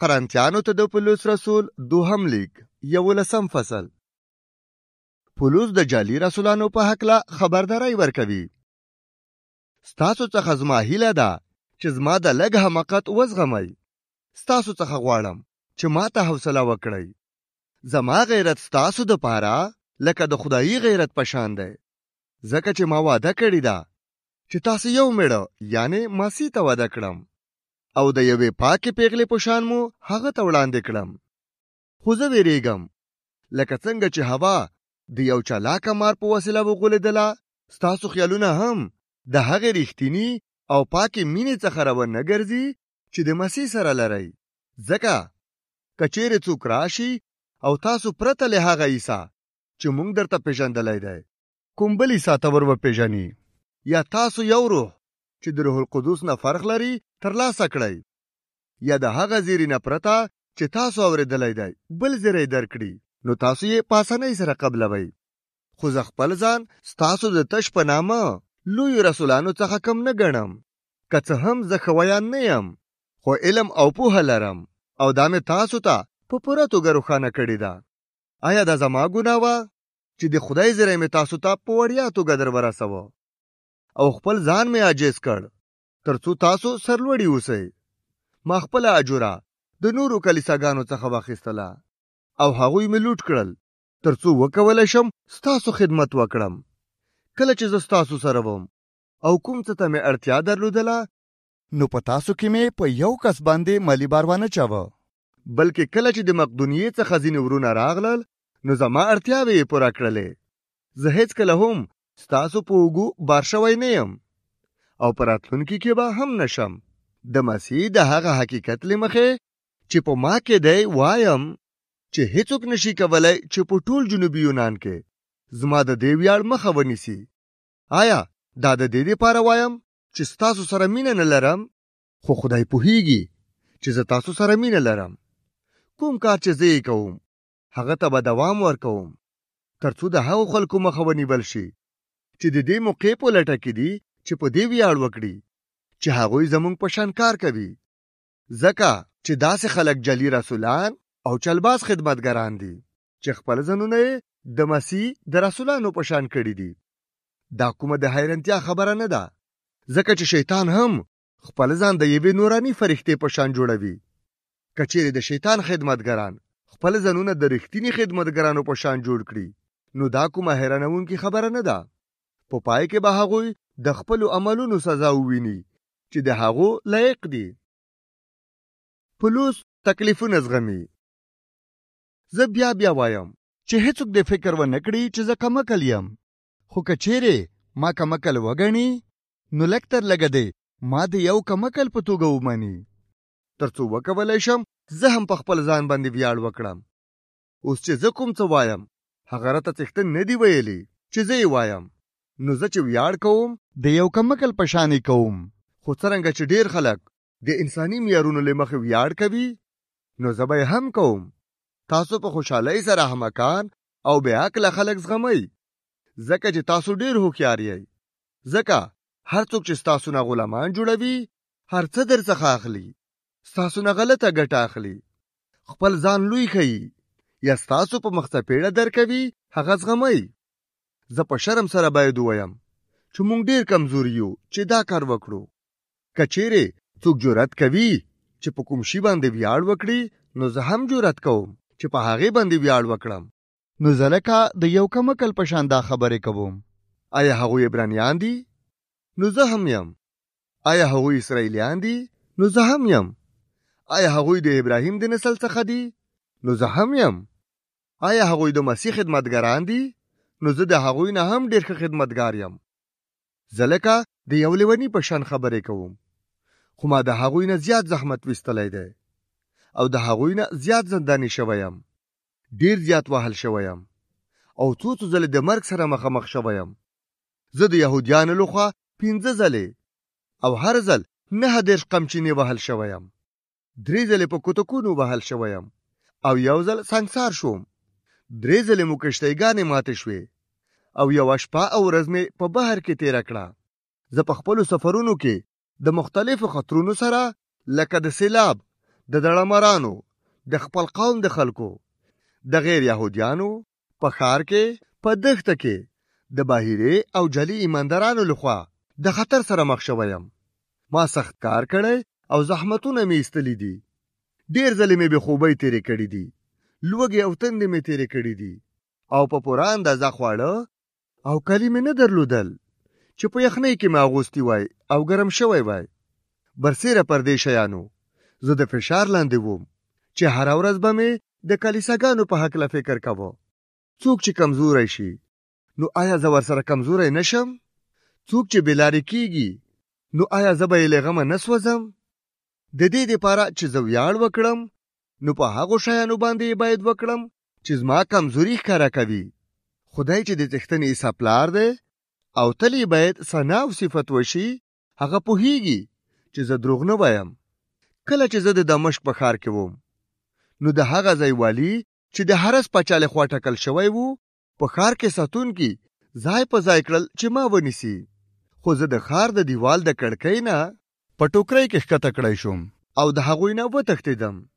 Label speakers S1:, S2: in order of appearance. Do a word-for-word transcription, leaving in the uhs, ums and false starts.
S1: قرنتیانو ته د پولس رسول دوهم لیک یولسم فصل. پولس د جعلي رسولانو په هکله خبرداری ورکوي. ستاسو څخه زما هیله ده چې زما د لږ حماقت وزغمئ. ستاسو څخه غواړم چې ما ته حوصله وکړئ. زما غیرت ستاسو د پاره لکه د خدایي غیرت په شان دی، ځکه چې ما وعده کړې ده چې تاسو یو میړه یعنی مسیح ته وعده کړم او د یوې پاکې پیغلې په شان مو هغه ته وړاندې کړم. خو زه ویریږم لکه څنګه چې هوا د یو چالاکه مار په وسیله وغولېدله، ستاسو خیالونه هم د هغې رښتینی او پاکې مینې څخه روان نه ګرځي چې د مسیح سره لرئ. ځکه که چیرې څوک راشي او تاسو پرته له هغه عیسی چې موږ درته پیژندلی دی کوم بل عیسی ته ور وپېژني، یا تاسو یو روح چې د روح القدس نه فرق لري ترلاسه کړئ، یا د هغه زیري نه پرته چې تاسو اورېدلی دی بل زیری درکړي، نو تاسو یې په اسانۍ سره قبلوئ. خو زه خپل ځان ستاسو د تش په نامه لویو رسولانو څخه کم نه ګڼم. که څه هم زه ښه ویان نه یم، خو علم او پوهه لرم او دا مې تاسو ته په پوره توګه روښانه کړې ده. آیا دا زما ګناه وه چې د خدای زیری مې تاسو ته په وړیا توګه در ورسوه او خپل ځان مې عاجز کړ تر څو تاسو سرلوړي اوسئ؟ ما خپله اجوره د نورو کلیساګانو څخه واخیستله او هغوی مې لوټ کړل تر څو وکولی شم ستاسو خدمت وکړم. کله چې زه ستاسو سره وم او کوم څه ته مې اړتیا درلودله، نو په تاسو کې مې په یو کس باندې مالی بار ونه چاوه، بلکې کله چې د مقدونیې څخه ځینې ورونه راغلل نو زما اړتیاوې یې پوره کړلې. زه هېڅکله هم ستاسو په اوږو بار شوی نه یم او په راتلونکي کې به هم نشم. د مسیح د هغه حقیقت له مخې چې په ما کې دی وایم چې هیڅوک نشي کولی چې په ټول جنوبي یونان کې زما د دې ویاړ مخه ونیسي. آیا دا د دې دپاره وایم چې ستاسو سره مینه نه لرم؟ خو خدای پوهیږي چې زه تاسو سره مینه لرم. کوم کار چې زه یې کوم هغه ته به دوام ورکوم تر څو د هغو خلکو مخه ونیول شي چې د دې موقع په لټه کې دي چې په دې ویاړ وکړي چې هغوی زموږ په شان کار کوي. ځکه چې داسې خلک جعلي رسولان او چلباز خدمتګران دي چې خپل ځانونه یې د مسیح د رسولانو په شان کړي دي. دا کومه د حیرانتیا خبره نه ده، ځکه چې شیطان هم خپل ځان د یوې نوراني فرښتې په شان جوړوي. که چیرې د شیطان خدمتګران خپل ځانونه د رښتیني خدمتګرانو په شان جوړ کړي، نو دا کومه حیرانونکې خبره نه ده. په پای کې به هغوی د خپلو عملونو سزا وویني چې د هغو لایق دي. پولس تکلیفونه زغمي. زه بیا بیا وایم چې هیڅوک د فکر ونه کړي چې زه کمکل یم، خو که چیرې ما کمکل وګڼي نو لږ تر لږه دی ما د یو کمکل په توګه ومني تر څو وکولی شم زه هم په خپل ځان باندې ویاړ وکړم. اوس چې زه کوم څه وایم هغه راته څښتن نه دی ویلي چې زه یې وایم، نو زه چې ویاړ کوم د یو کمکل په شانې کوم. خو څرنګه چې ډیر خلک د انساني معیارونو له مخې ویاړ کوي، نو زه به یې هم کوم. تاسو په خوشحالۍ سره احمقان او بې عقله خلک زغمئ، ځکه چې تاسو ډیر هوښیار یئ. ځکه هر څوک چې ستاسو نه غلامان جوړوي هر څه در څخه اخلي، ستاسو نه غلطه ګټه اخلي، خپل ځان لوی ښیي یا ستاسو په مخ څپېړه درکوي، هغه زغمئ. زه په شرم سره باید ووایم چې موږ ډیر کمزوري یو چې دا کار وکړو. که چیرې څوک جرأت کوي چې په کوم شي باندې ویاړ وکړي، نو زه هم جرأت کوم چې په هغې باندې ویاړ وکړم. نو زه لکه د یو کمکل په شان دا خبرې کوم. آیا هغوی عبرانیان دي؟ نو زه هم یم. آیا هغوی اسرائیلیان دي؟ نو زه هم یم. آیا هغوی د ابراهیم د نسل څخه دي؟ نو زه هم یم. آیا هغوی د مسیح خدمتګران دي؟ نو زه د هغوی نه هم ډېر ښه خدمتګار یم. زه لکه د یو لیوني په شان خبرې کوم، خو ما د هغوی نه زیات زحمت ویستلی دی او د هغوی نه زیات زنداني شوی یم، ډېر زیات وهل شوی یم او څو څو ځلې د مرګ سره مخامخ شوی یم. زه د یهودیانو لخوا پنځه ځلې او هر ځل نهه دېرش قمچینې وهل شوی یم، درې ځلې په کوتکونو وهل شوی یم او یو ځل سنګسار شوم. درې ځلې مو کشتیګانې ماتې شوې او یوه شپه او ورځ مې په بحر کې تېره کړه. زه په خپلو سفرونو کې د مختلفو خطرونو سره لکه د سیلاب، د دړمرانو، د خپل قوم د خلکو، د غیر یهودیانو په ښار کې، په دښته کې د باهرې او جلی ایماندارانو لخوا د خطر سره مخ شویم. ما سخت کار کړی او زحمتونه مې ایستلی دي. ډېر ځلې مې بې خوبۍ تېرې کړي دي. لوږې او تندې مې تېرې کړي دي او په پوره اندازه خواړه او کالي مې نه درلودل چې په یخنۍ کې مې اغوستي وای او ګرم شوی وای. برسېره پر دې شیانو زه د فشار لاندې وم چې هره ورځ به مې د کلیساګانو په هکله فکر کوه. څوک چې کمزوری شي نو آیا زه ورسره کمزوری نشم؟ څوک چې بېلارې کیږي نو آیا زه به یې له غمه نه سوځم؟ د دې دپاره چې زه ویاړ وکړم نو په هغو شیانو باندې یې باید وکړم چې زما کمزوري ښکاره کوي. خدای چې د څښتنې عیسی پلار دی او تل یې باید ثنا او صفت وشي، هغه پوهیږي چې زه دروغ نه وایم. کله چې زه د دمشق په ښار کې وم نو د هغه ځای والي چې د حرس پاچا لخوا ټاکل شوی وو په ښار کې ساتونکي ځای په ځای کړل چې ما ونیسي. خو زه د ښار د دیوال د کړکۍ نه په ټوکرۍ کې ښکته کړی شوم او د هغوی نه وتښتېدم.